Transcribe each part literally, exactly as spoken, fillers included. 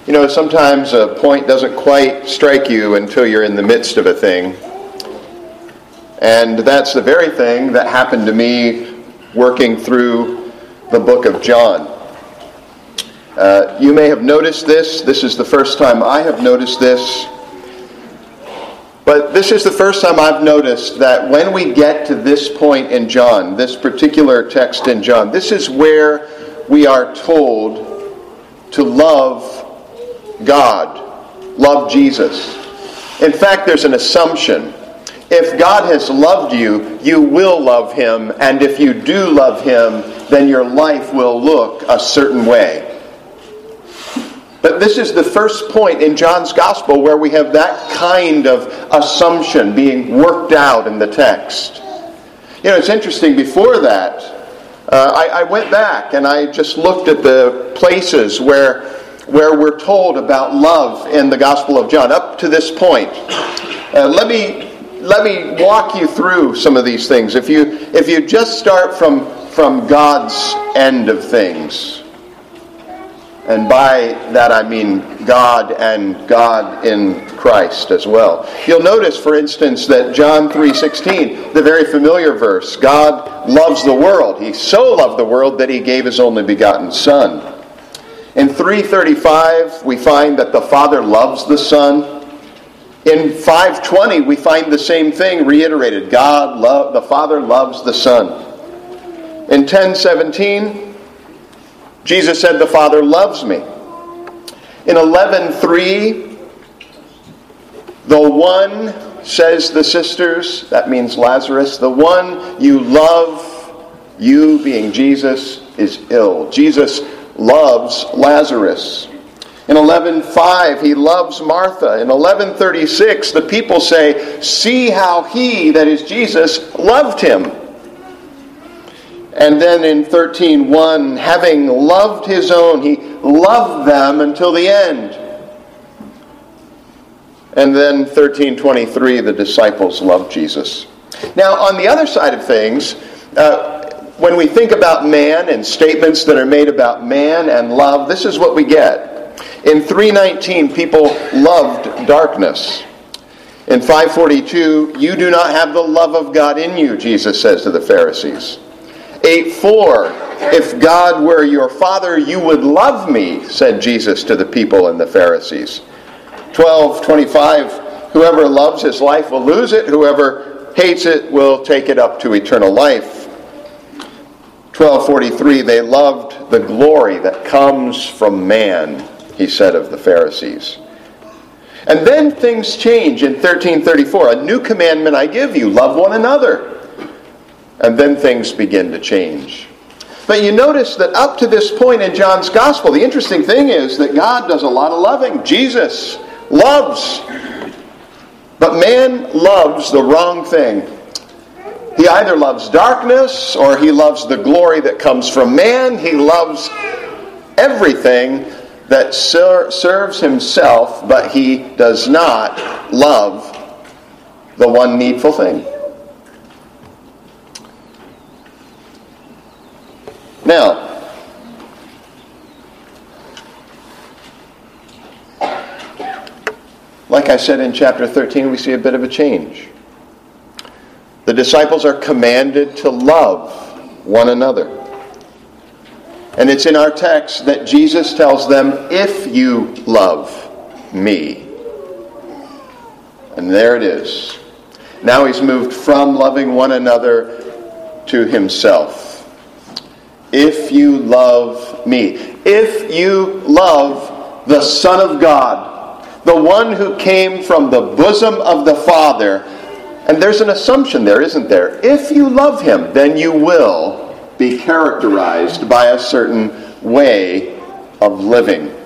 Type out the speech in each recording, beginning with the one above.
You know, sometimes a point doesn't quite strike you until you're in the midst of a thing. And that's the very thing that happened to me working through the book of John. Uh, you may have noticed this. This is the first time I have noticed this. But this is the first time I've noticed that when we get to this point in John, this particular text in John, this is where we are told to love God, love Jesus. In fact, there's an assumption. If God has loved you, you will love Him, and if you do love Him, then your life will look a certain way. But this is the first point in John's Gospel where we have that kind of assumption being worked out in the text. You know, it's interesting, before that, uh, I, I went back and I just looked at the places where where we're told about love in the Gospel of John, up to this point. Uh, let me let me walk you through some of these things. If you if you just start from, from God's end of things, and by that I mean God and God in Christ as well. You'll notice, for instance, that John three sixteen, the very familiar verse, God loves the world. He so loved the world that He gave His only begotten Son. In three thirty-five, we find that the Father loves the Son. In five twenty, we find the same thing reiterated. God, love, the Father loves the Son. In ten seventeen, Jesus said, the Father loves me. In eleven three, the one, says the sisters, that means Lazarus, the one you love, you being Jesus, is ill. Jesus loves Lazarus. In eleven five, He loves Martha. In eleven thirty-six, the people say, see how He, that is Jesus, loved Him. And then in thirteen one, having loved His own, He loved them until the end. And then thirteen twenty-three, the disciples loved Jesus. Now, on the other side of things, uh, when we think about man and statements that are made about man and love, this is what we get. In three nineteen, people loved darkness. In five forty-two, you do not have the love of God in you, Jesus says to the Pharisees. eight four, if God were your Father, you would love me, said Jesus to the people and the Pharisees. twelve twenty-five, whoever loves his life will lose it. Whoever hates it will take it up to eternal life. twelve forty-three, they loved the glory that comes from man, he said of the Pharisees. And then things change in thirteen thirty-four. A new commandment I give you, love one another. And then things begin to change. But you notice that up to this point in John's Gospel, the interesting thing is that God does a lot of loving. Jesus loves. But man loves the wrong thing. He either loves darkness or he loves the glory that comes from man. He loves everything that ser- serves himself, but he does not love the one needful thing. Now, like I said in chapter thirteen, we see a bit of a change. The disciples are commanded to love one another. And it's in our text that Jesus tells them, if you love me. And there it is. Now he's moved from loving one another to himself. If you love me. If you love the Son of God, the one who came from the bosom of the Father. And there's an assumption there, isn't there? If you love him, then you will be characterized by a certain way of living.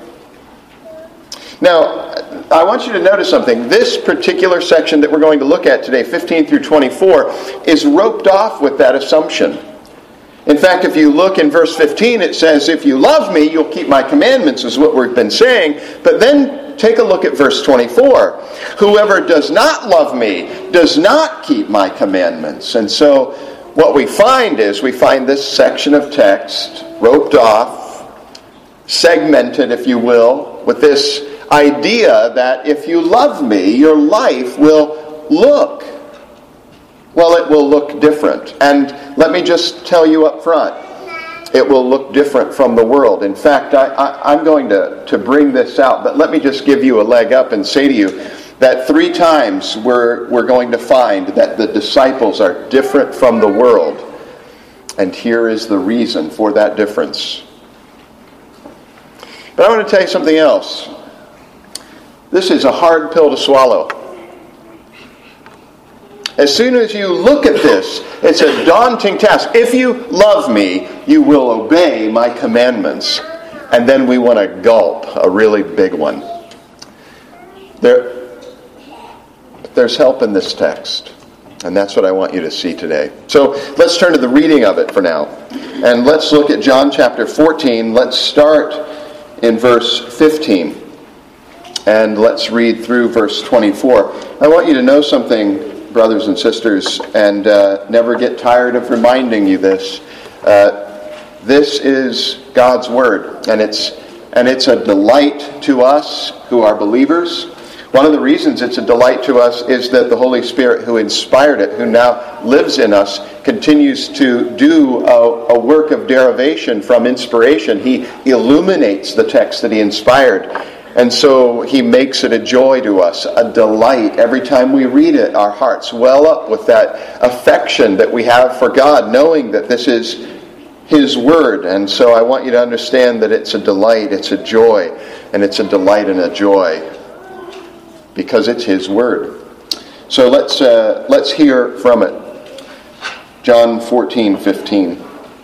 Now, I want you to notice something. This particular section that we're going to look at today, fifteen through twenty-four, is roped off with that assumption. In fact, if you look in verse fifteen, it says, if you love me, you'll keep my commandments, is what we've been saying. But then take a look at verse twenty-four. Whoever does not love me does not keep my commandments. And so what we find is we find this section of text roped off, segmented, if you will, with this idea that if you love me, your life will look, well, it will look different. And let me just tell you up front, it will look different from the world. In fact, I, I, I'm going to, to bring this out, but let me just give you a leg up and say to you that three times we're, we're going to find that the disciples are different from the world. And here is the reason for that difference. But I want to tell you something else. This is a hard pill to swallow. As soon as you look at this, it's a daunting task. If you love me, you will obey my commandments. And then we want to gulp a really big one. There, there's help in this text. And that's what I want you to see today. So let's turn to the reading of it for now. And let's look at John chapter fourteen. Let's start in verse fifteen. And let's read through verse twenty-four. I want you to know something, brothers and sisters, and uh, never get tired of reminding you this. Uh, this is God's Word, and it's and it's a delight to us who are believers. One of the reasons it's a delight to us is that the Holy Spirit who inspired it, who now lives in us, continues to do a, a work of derivation from inspiration. He illuminates the text that he inspired. And so he makes it a joy to us, a delight. Every time we read it, our hearts well up with that affection that we have for God, knowing that this is his word. And so I want you to understand that it's a delight, it's a joy, and it's a delight and a joy because it's his word. So let's uh, let's hear from it. John fourteen fifteen.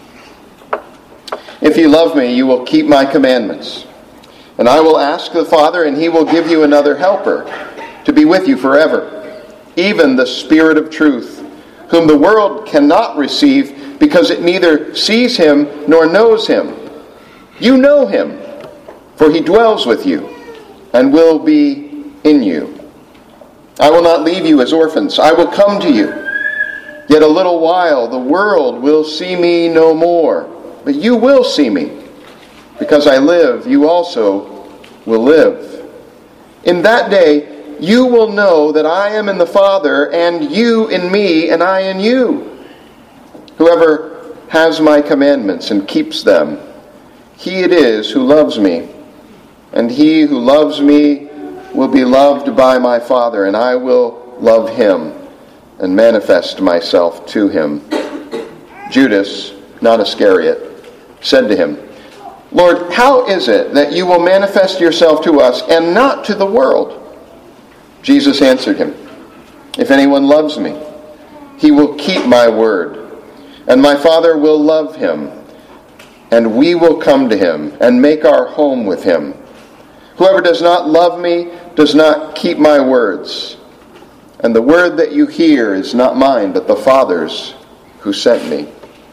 If you love me, you will keep my commandments. And I will ask the Father, and he will give you another helper to be with you forever, even the Spirit of truth, whom the world cannot receive because it neither sees him nor knows him. You know him, for he dwells with you and will be in you. I will not leave you as orphans. I will come to you. Yet a little while the world will see me no more, but you will see me. Because I live, you also will live. In that day, you will know that I am in the Father, and you in me, and I in you. Whoever has my commandments and keeps them, he it is who loves me. And he who loves me will be loved by my Father, and I will love him and manifest myself to him. Judas, not Iscariot, said to him, Lord, how is it that you will manifest yourself to us and not to the world? Jesus answered him, If anyone loves me, he will keep my word, and my Father will love him, and we will come to him and make our home with him. Whoever does not love me does not keep my words, and the word that you hear is not mine, but the Father's who sent me.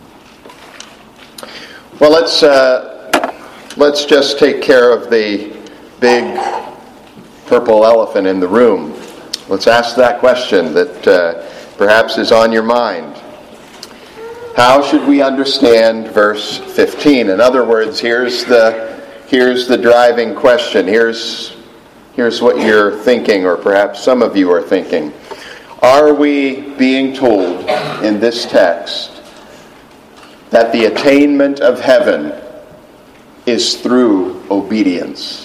Well, let's uh, let's just take care of the big purple elephant in the room. Let's ask that question that uh, perhaps is on your mind. How should we understand verse fifteen? In other words, here's the here's the driving question. Here's here's what you're thinking, or perhaps some of you are thinking. Are we being told in this text that the attainment of heaven is through obedience?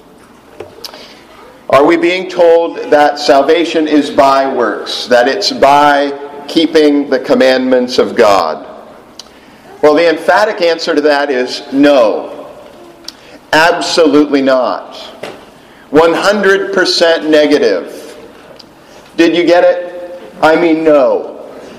Are we being told that salvation is by works, that it's by keeping the commandments of God? Well, the emphatic answer to that is no. Absolutely not. one hundred percent negative. Did you get it? I mean no.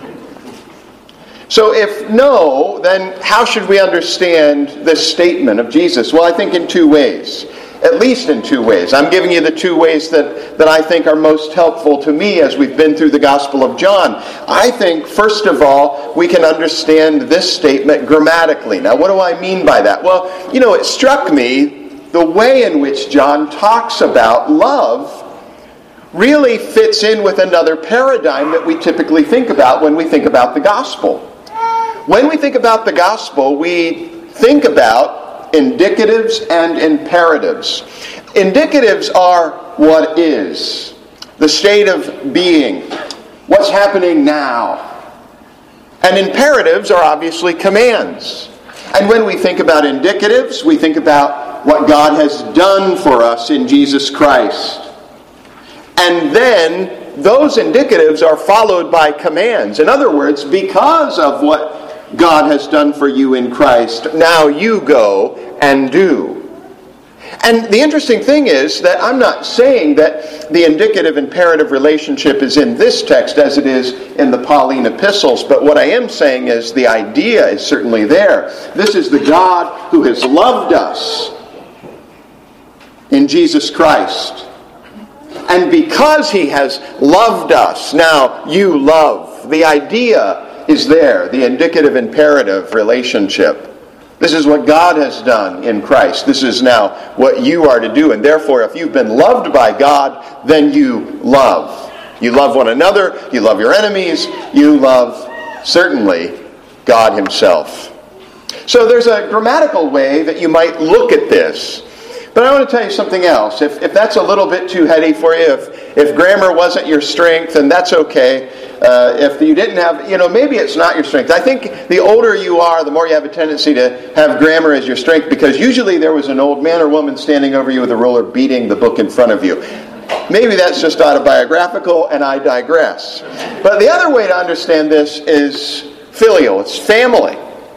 So if no, then how should we understand this statement of Jesus? Well, I think in two ways. At least in two ways. I'm giving you the two ways that, that I think are most helpful to me as we've been through the Gospel of John. I think, first of all, we can understand this statement grammatically. Now, what do I mean by that? Well, you know, it struck me the way in which John talks about love really fits in with another paradigm that we typically think about when we think about the gospel. When we think about the gospel, we think about indicatives and imperatives. Indicatives are what is, the state of being, what's happening now. And imperatives are obviously commands. And when we think about indicatives, we think about what God has done for us in Jesus Christ. And then those indicatives are followed by commands. In other words, because of what God has done for you in Christ, now you go and do. And the interesting thing is that I'm not saying that the indicative imperative relationship is in this text as it is in the Pauline epistles, but what I am saying is the idea is certainly there. This is the God who has loved us in Jesus Christ. And because he has loved us, now you love. The idea is there, the indicative imperative relationship. This is what God has done in Christ. This is now what you are to do. And therefore, if you've been loved by God, then you love. You love one another. You love your enemies. You love, certainly, God himself. So there's a grammatical way that you might look at this. But I want to tell you something else. If, if that's a little bit too heady for you, if, if grammar wasn't your strength, then that's okay. Uh, if you didn't have, you know, maybe it's not your strength. I think the older you are, the more you have a tendency to have grammar as your strength, because usually there was an old man or woman standing over you with a ruler beating the book in front of you. Maybe that's just autobiographical, and I digress. But the other way to understand this is filial. It's family.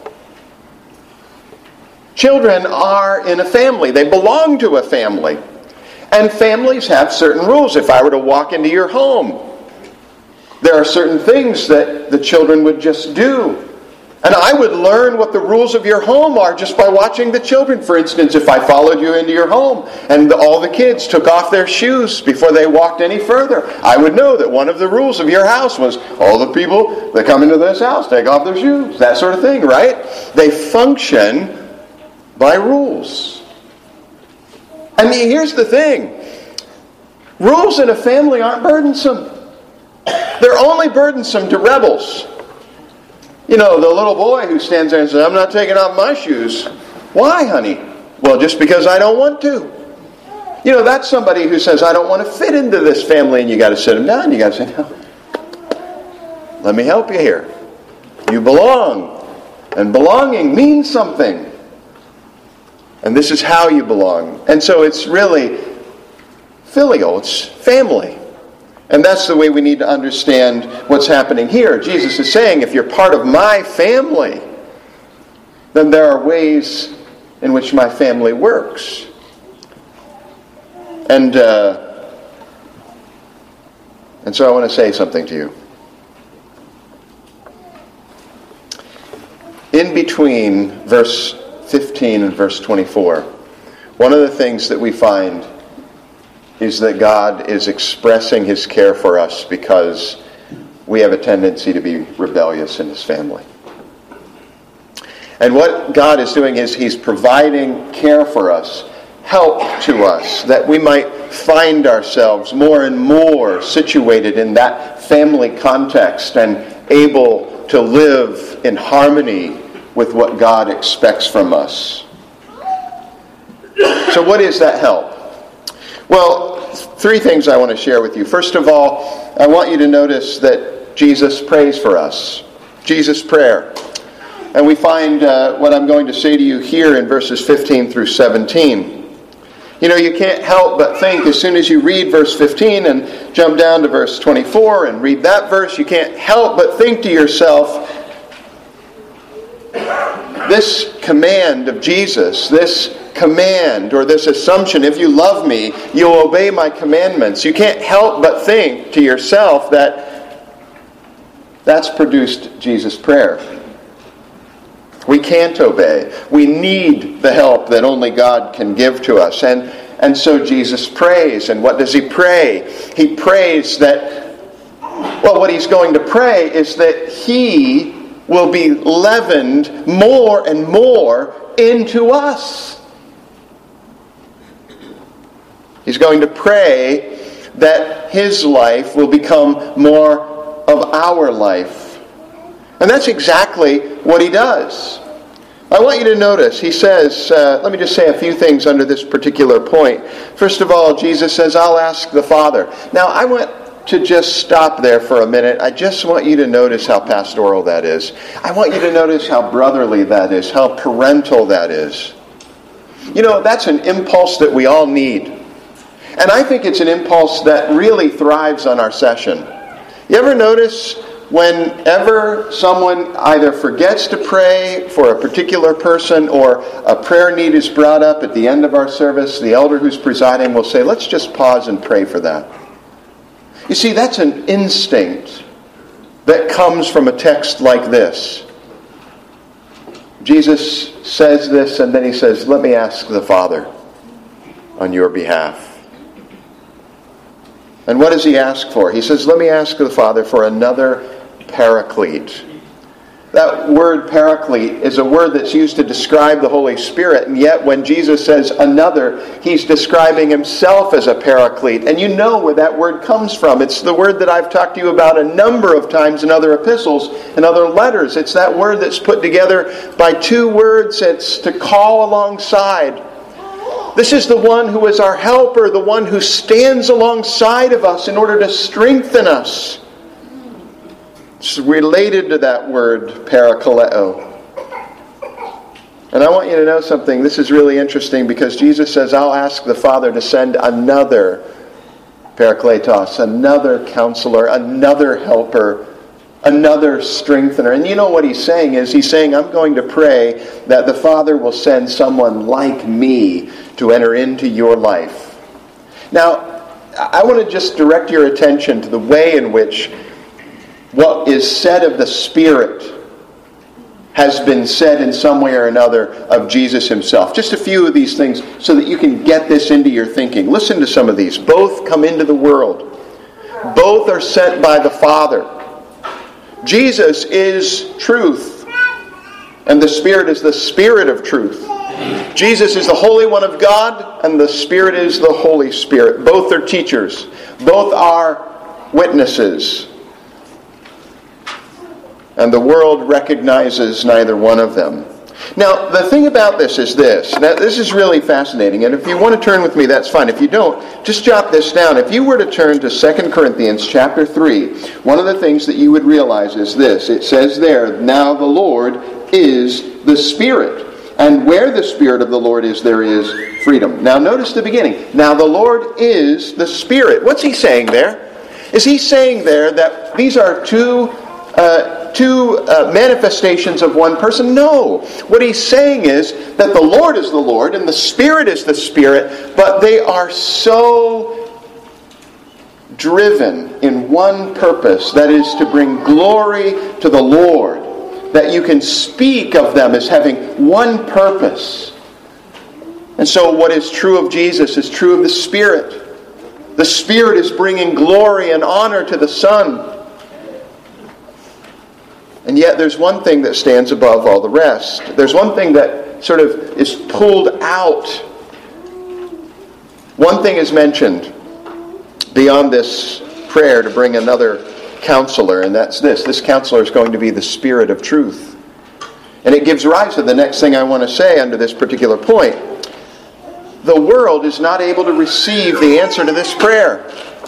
Children are in a family. They belong to a family. And families have certain rules. If I were to walk into your home, there are certain things that the children would just do. And I would learn what the rules of your home are just by watching the children. For instance, if I followed you into your home and all the kids took off their shoes before they walked any further, I would know that one of the rules of your house was all the people that come into this house take off their shoes. That sort of thing, right? They function by rules. I mean, here's the thing. Rules in a family aren't burdensome. They're only burdensome to rebels. You know, the little boy who stands there and says, I'm not taking off my shoes. Why, honey? Well, just because I don't want to. You know, that's somebody who says, I don't want to fit into this family, and you got to sit him down. You got to say, no. Let me help you here. You belong. And belonging means something. And this is how you belong. And so it's really filial. It's family. And that's the way we need to understand what's happening here. Jesus is saying, if you're part of my family, then there are ways in which my family works. And, uh, and so I want to say something to you. In between verse fifteen and verse twenty-four, one of the things that we find is that God is expressing his care for us because we have a tendency to be rebellious in his family. And what God is doing is he's providing care for us, help to us, that we might find ourselves more and more situated in that family context and able to live in harmony with what God expects from us. So what is that help? Well, three things I want to share with you. First of all, I want you to notice that Jesus prays for us. Jesus' prayer. And we find uh, what I'm going to say to you here in verses fifteen through seventeen. You know, you can't help but think as soon as you read verse fifteen and jump down to verse twenty-four and read that verse, you can't help but think to yourself, this command of Jesus, this command or this assumption, if you love me, you'll obey my commandments. You can't help but think to yourself that that's produced Jesus' prayer. We can't obey. We need the help that only God can give to us. And, and so Jesus prays. And what does he pray? He prays that, well, what he's going to pray is that he will be leavened more and more into us. He's going to pray that his life will become more of our life. And that's exactly what he does. I want you to notice, he says, uh, let me just say a few things under this particular point. First of all, Jesus says, I'll ask the Father. Now, I want to just stop there for a minute. I just want you to notice how pastoral that is. I want you to notice how brotherly that is, how parental that is. You know, that's an impulse that we all need. And I think it's an impulse that really thrives on our session. You ever notice whenever someone either forgets to pray for a particular person or a prayer need is brought up at the end of our service, the elder who's presiding will say, let's just pause and pray for that. You see, that's an instinct that comes from a text like this. Jesus says this, and then he says, let me ask the Father on your behalf. And what does he ask for? He says, let me ask the Father for another paraclete. That word paraclete is a word that's used to describe the Holy Spirit, and yet when Jesus says another, he's describing himself as a paraclete. And you know where that word comes from. It's the word that I've talked to you about a number of times in other epistles and other letters. It's that word that's put together by two words. It's to call alongside. This is the one who is our helper, the one who stands alongside of us in order to strengthen us. It's related to that word, parakaleo. And I want you to know something. This is really interesting because Jesus says, I'll ask the Father to send another parakletos, another counselor, another helper, another strengthener. And you know what he's saying is, he's saying, I'm going to pray that the Father will send someone like me to enter into your life. Now, I want to just direct your attention to the way in which what is said of the Spirit has been said in some way or another of Jesus himself. Just a few of these things so that you can get this into your thinking. Listen to some of these. Both come into the world. Both are sent by the Father. Jesus is truth, and the Spirit is the Spirit of truth. Jesus is the Holy One of God, and the Spirit is the Holy Spirit. Both are teachers. Both are witnesses. And the world recognizes neither one of them. Now, the thing about this is this. Now, this is really fascinating. And if you want to turn with me, that's fine. If you don't, just jot this down. If you were to turn to Second Corinthians chapter three, one of the things that you would realize is this. It says there, now the Lord is the Spirit. And where the Spirit of the Lord is, there is freedom. Now, notice the beginning. Now the Lord is the Spirit. What's he saying there? Is he saying there that these are two... Uh, two uh, manifestations of one person? No. What he's saying is that the Lord is the Lord and the Spirit is the Spirit, but they are so driven in one purpose, that is to bring glory to the Lord, that you can speak of them as having one purpose. And so what is true of Jesus is true of the Spirit. The Spirit is bringing glory and honor to the Son. And yet there's one thing that stands above all the rest. There's one thing that sort of is pulled out. One thing is mentioned beyond this prayer to bring another counselor, and that's this. This counselor is going to be the Spirit of truth. And it gives rise to the next thing I want to say under this particular point. The world is not able to receive the answer to this prayer.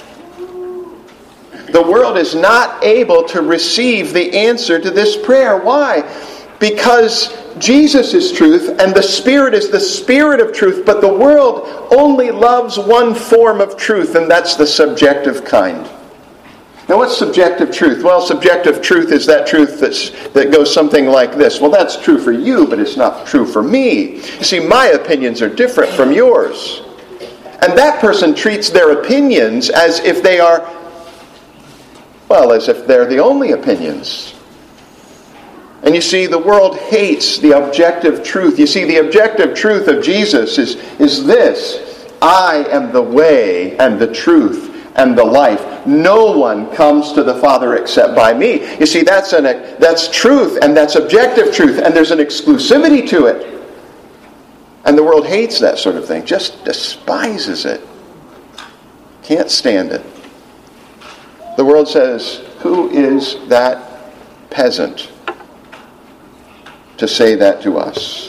The world is not able to receive the answer to this prayer. Why? Because Jesus is truth and the Spirit is the Spirit of truth, but the world only loves one form of truth, and that's the subjective kind. Now, what's subjective truth? Well, subjective truth is that truth that's, that goes something like this. Well, that's true for you, but it's not true for me. You see, my opinions are different from yours. And that person treats their opinions as if they are Well, as if they're the only opinions. And you see, the world hates the objective truth. You see, the objective truth of Jesus is, is this. I am the way and the truth and the life. No one comes to the Father except by me. You see, that's, an, that's truth, and that's objective truth, and there's an exclusivity to it. And the world hates that sort of thing, just despises it. Can't stand it. The world says, who is that peasant? to say that to us.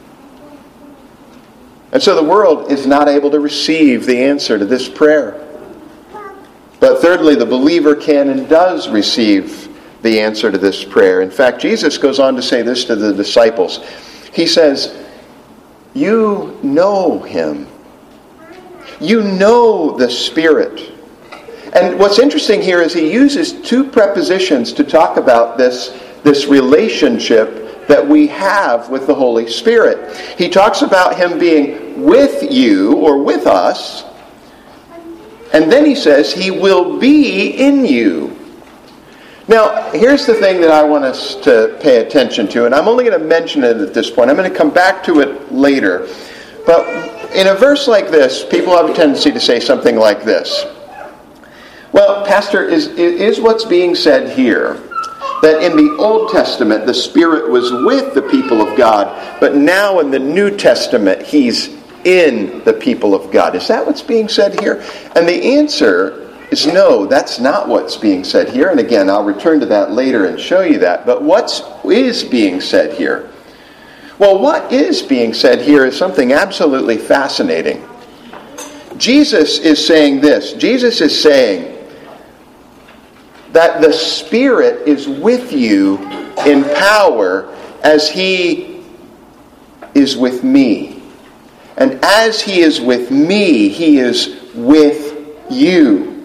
And so the world is not able to receive the answer to this prayer. But thirdly, the believer can and does receive the answer to this prayer. In fact, Jesus goes on to say this to the disciples. He says, you know him. You know the Spirit. And what's interesting here is he uses two prepositions to talk about this, this relationship that we have with the Holy Spirit. He talks about him being with you or with us, and then he says he will be in you. Now, here's the thing that I want us to pay attention to, and I'm only going to mention it at this point. I'm going to come back to it later. But in a verse like this, people have a tendency to say something like this. Well, Pastor, is, is what's being said here that in the Old Testament the Spirit was with the people of God, but now in the New Testament he's in the people of God? Is that what's being said here? And the answer is no, that's not what's being said here. And again, I'll return to that later and show you that. But what is being said here? Well, what is being said here is something absolutely fascinating. Jesus is saying this. Jesus is saying that the Spirit is with you in power as he is with me. And as he is with me, he is with you.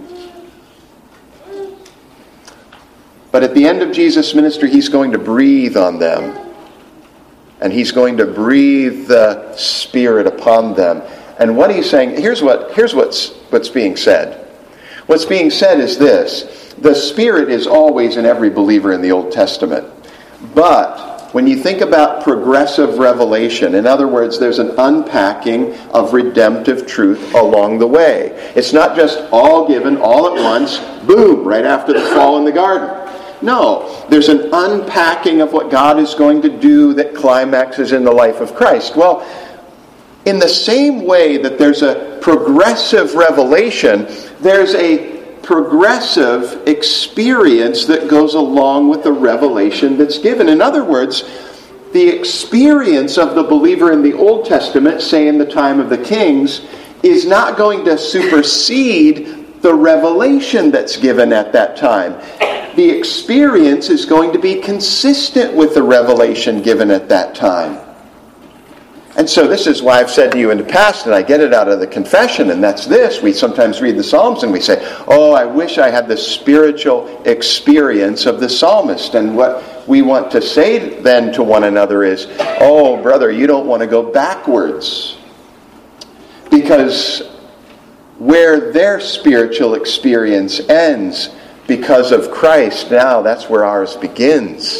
But at the end of Jesus' ministry, he's going to breathe on them. And he's going to breathe the Spirit upon them. And what he's saying, here's what here's what's what's being said. What's being said is this. The Spirit is always in every believer in the Old Testament. But when you think about progressive revelation, in other words, there's an unpacking of redemptive truth along the way. It's not just all given all at once, boom, right after the fall in the garden. No, there's an unpacking of what God is going to do that climaxes in the life of Christ. Well, in the same way that there's a progressive revelation, there's a progressive experience that goes along with the revelation that's given. In other words, the experience of the believer in the Old Testament, say in the time of the kings, is not going to supersede the revelation that's given at that time. The experience is going to be consistent with the revelation given at that time. And so this is why I've said to you in the past, and I get it out of the confession, and that's this. We sometimes read the Psalms and we say, oh, I wish I had the spiritual experience of the psalmist. And what we want to say then to one another is, oh, brother, you don't want to go backwards. Because where their spiritual experience ends because of Christ, now that's where ours begins.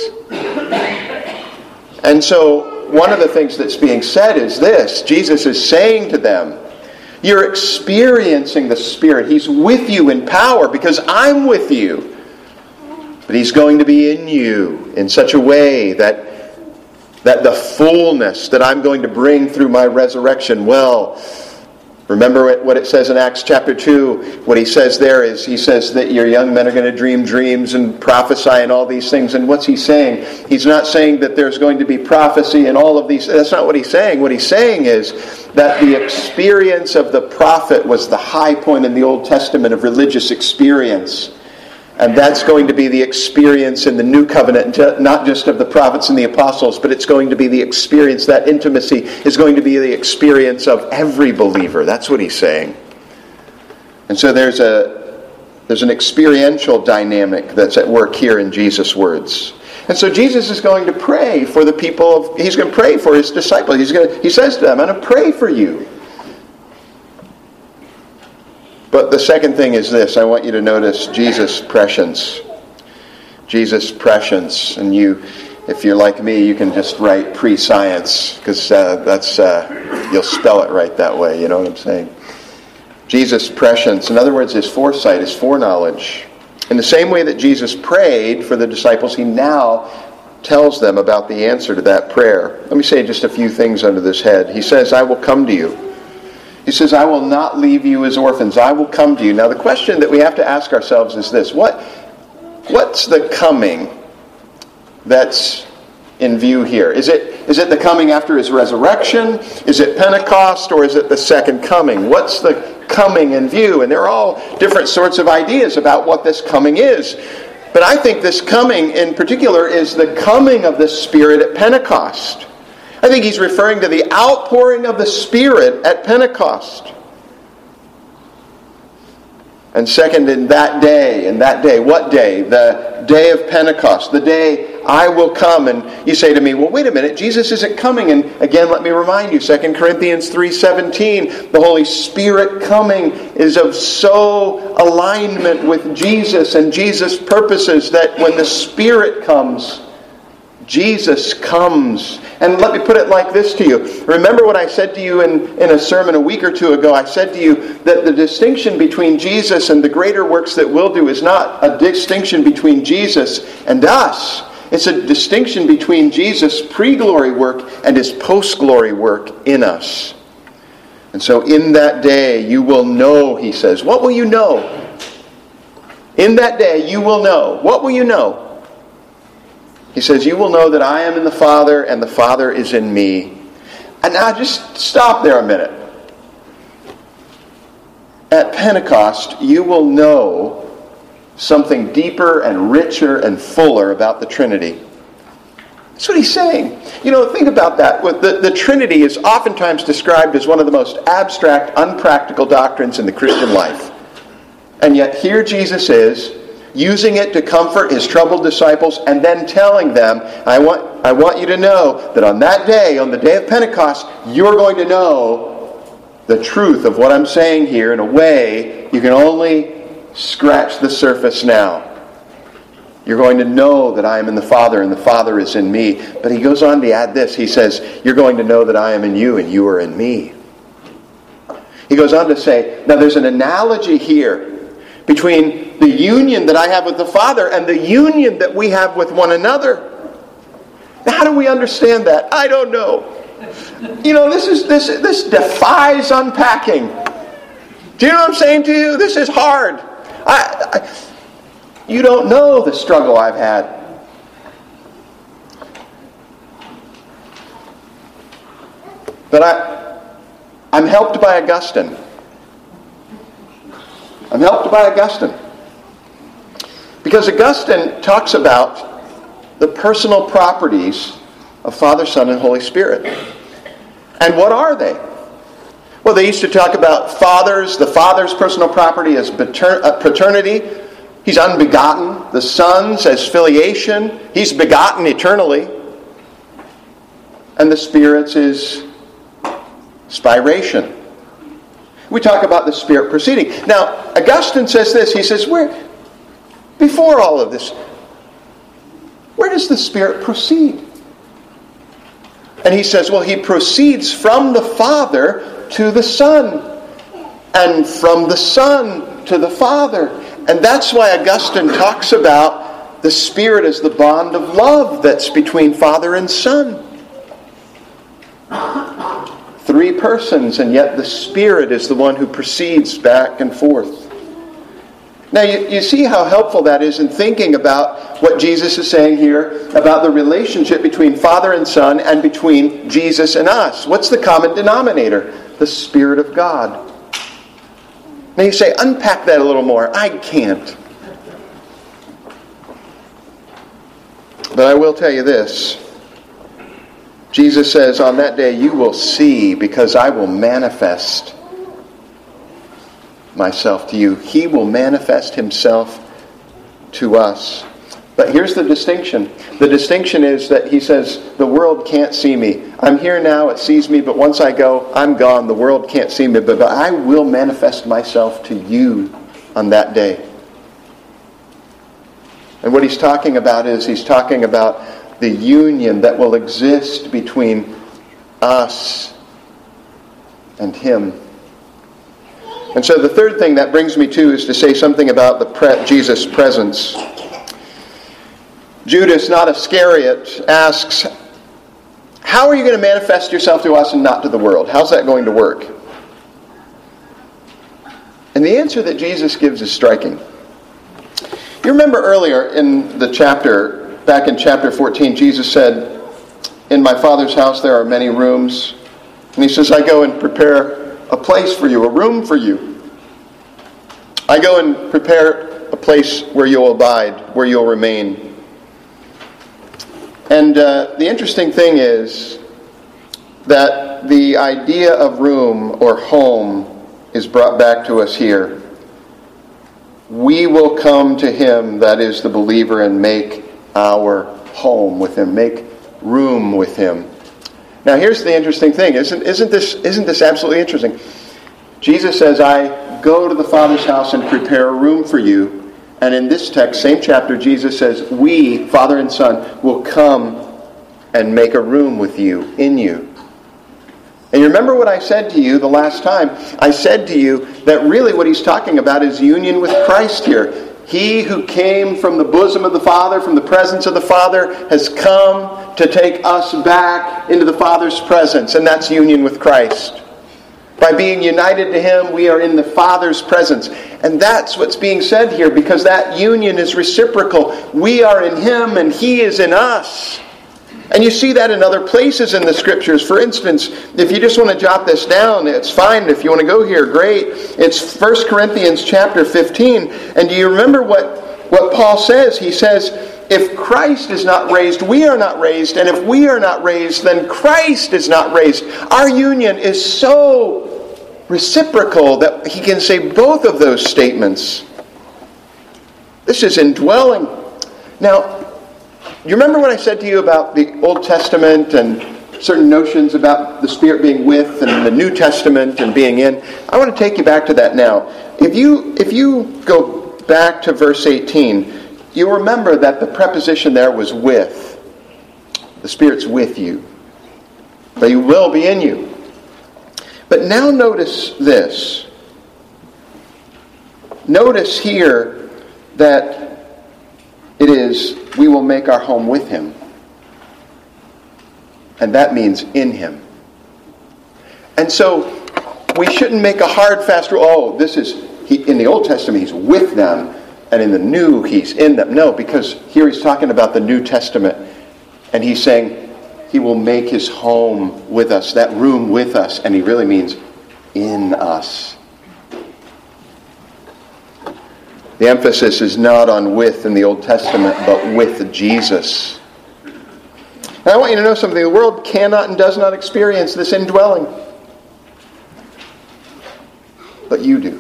And so one of the things that's being said is this. Jesus is saying to them, you're experiencing the Spirit. He's with you in power because I'm with you. But he's going to be in you in such a way that, that the fullness that I'm going to bring through my resurrection, well, remember what it says in Acts chapter two. What he says there is, he says that your young men are going to dream dreams and prophesy and all these things. And what's he saying? He's not saying that there's going to be prophecy and all of these. That's not what he's saying. What he's saying is that the experience of the prophet was the high point in the Old Testament of religious experience. And that's going to be the experience in the New Covenant, not just of the prophets and the apostles, but it's going to be the experience, that intimacy is going to be the experience of every believer. That's what he's saying. And so there's a there's an experiential dynamic that's at work here in Jesus' words. And so Jesus is going to pray for the people of, he's going to pray for his disciples. He's going to, he says to them, I'm going to pray for you. But the second thing is this. I want you to notice Jesus' prescience. Jesus' prescience. And you, if you're like me, you can just write pre-science, because uh, that's uh, you'll spell it right that way. You know what I'm saying? Jesus' prescience. In other words, his foresight, his foreknowledge. In the same way that Jesus prayed for the disciples, he now tells them about the answer to that prayer. Let me say just a few things under this head. He says, I will come to you. He says, I will not leave you as orphans. I will come to you. Now the question that we have to ask ourselves is this. What, what's the coming that's in view here? Is it is it the coming after his resurrection? Is it Pentecost, or is it the second coming? What's the coming in view? And there are all different sorts of ideas about what this coming is. But I think this coming in particular is the coming of the Spirit at Pentecost. I think he's referring to the outpouring of the Spirit at Pentecost. And second, in that day, in that day, what day? The day of Pentecost, the day I will come. And you say to me, well, wait a minute, Jesus isn't coming. And again, let me remind you, Second Corinthians three seventeen, the Holy Spirit coming is of so alignment with Jesus and Jesus' purposes that when the Spirit comes, Jesus comes. And let me put it like this to you. Remember what I said to you in, in a sermon a week or two ago. I said to you that the distinction between Jesus and the greater works that we'll do is not a distinction between Jesus and us. It's a distinction between Jesus' pre-glory work and his post-glory work in us. And so in that day you will know, he says. What will you know? In that day you will know. What will you know? He says, you will know that I am in the Father and the Father is in me. And now just stop there a minute. At Pentecost, you will know something deeper and richer and fuller about the Trinity. That's what he's saying. You know, think about that. The, the Trinity is oftentimes described as one of the most abstract, unpractical doctrines in the Christian life. And yet here Jesus is, using it to comfort his troubled disciples, and then telling them, I want, I want you to know that on that day, on the day of Pentecost, you're going to know the truth of what I'm saying here in a way you can only scratch the surface now. You're going to know that I am in the Father and the Father is in me. But he goes on to add this. He says, you're going to know that I am in you and you are in me. He goes on to say, now there's an analogy here between the union that I have with the Father and the union that we have with one another. Now, how do we understand that? I don't know. You know, this is this this defies unpacking. Do you know what I'm saying to you? This is hard. I, I you don't know the struggle I've had. But I I'm helped by Augustine. I'm helped by Augustine. Because Augustine talks about the personal properties of Father, Son, and Holy Spirit. And what are they? Well, they used to talk about fathers. The Father's personal property is paternity. He's unbegotten. The Son's as filiation. He's begotten eternally. And the Spirit's is spiration. We talk about the Spirit proceeding. Now, Augustine says this. He says, where, before all of this, where does the Spirit proceed? And he says, well, he proceeds from the Father to the Son, and from the Son to the Father. And that's why Augustine talks about the Spirit as the bond of love that's between Father and Son. Three persons, and yet the Spirit is the one who proceeds back and forth. Now, you, you see how helpful that is in thinking about what Jesus is saying here about the relationship between Father and Son and between Jesus and us. What's the common denominator? The Spirit of God. Now you say, unpack that a little more. I can't. But I will tell you this. Jesus says, on that day you will see, because I will manifest myself to you. He will manifest himself to us. But here's the distinction. The distinction is that he says, the world can't see me. I'm here now, it sees me, but once I go, I'm gone. The world can't see me, but I will manifest myself to you on that day. And what he's talking about is, he's talking about the union that will exist between us and him. And so the third thing that brings me to is to say something about the pre- Jesus' presence. Judas, not Iscariot, asks, how are you going to manifest yourself to us and not to the world? How's that going to work? And the answer that Jesus gives is striking. You remember earlier in the chapter, back in chapter fourteen, Jesus said, in my Father's house there are many rooms. And he says, I go and prepare a place for you, a room for you. I go and prepare a place where you'll abide, where you'll remain. And uh, the interesting thing is that the idea of room or home is brought back to us here. We will come to him, that is the believer, and make our home with him, make room with him. Now here's the interesting thing. Isn't, isn't this, isn't this absolutely interesting? Jesus says, I go to the Father's house and prepare a room for you. And in this text, same chapter, Jesus says, we, Father and Son, will come and make a room with you, in you. And you remember what I said to you the last time? I said to you that really what he's talking about is union with Christ here. He who came from the bosom of the Father, from the presence of the Father, has come to take us back into the Father's presence. And that's union with Christ. By being united to him, we are in the Father's presence. And that's what's being said here, because that union is reciprocal. We are in him and he is in us. And you see that in other places in the Scriptures. For instance, if you just want to jot this down, it's fine. If you want to go here, great. It's First Corinthians chapter fifteen. And do you remember what, what Paul says? He says, if Christ is not raised, we are not raised. And if we are not raised, then Christ is not raised. Our union is so reciprocal that he can say both of those statements. This is indwelling. Now, you remember what I said to you about the Old Testament and certain notions about the Spirit being with and the New Testament and being in? I want to take you back to that now. If you if you go back to verse eighteen, you'll remember that the preposition there was with. The Spirit's with you. But he will be in you. But now notice this. Notice here that it is, we will make our home with him. And that means in him. And so, we shouldn't make a hard, fast rule. Oh, this is, he, in the Old Testament, he's with them. And in the New, he's in them. No, because here he's talking about the New Testament. And he's saying, he will make his home with us, that room with us. And he really means in us. The emphasis is not on with in the Old Testament, but with Jesus. And I want you to know something. The world cannot and does not experience this indwelling. But you do.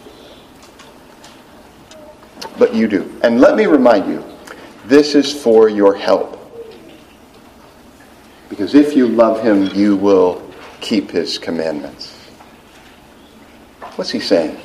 But you do. And let me remind you, this is for your help. Because if you love him, you will keep his commandments. What's he saying?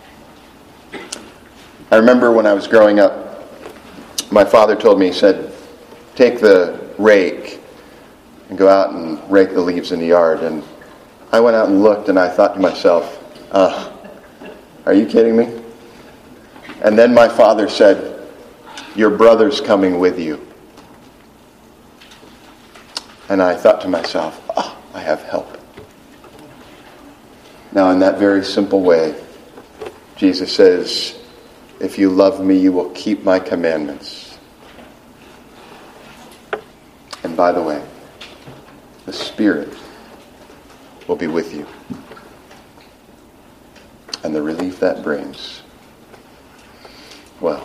I remember when I was growing up, my father told me, he said, take the rake and go out and rake the leaves in the yard. And I went out and looked and I thought to myself, uh, are you kidding me? And then my father said, your brother's coming with you. And I thought to myself, oh, I have help. Now in that very simple way, Jesus says, if you love me, you will keep my commandments. And by the way, the Spirit will be with you. And the relief that brings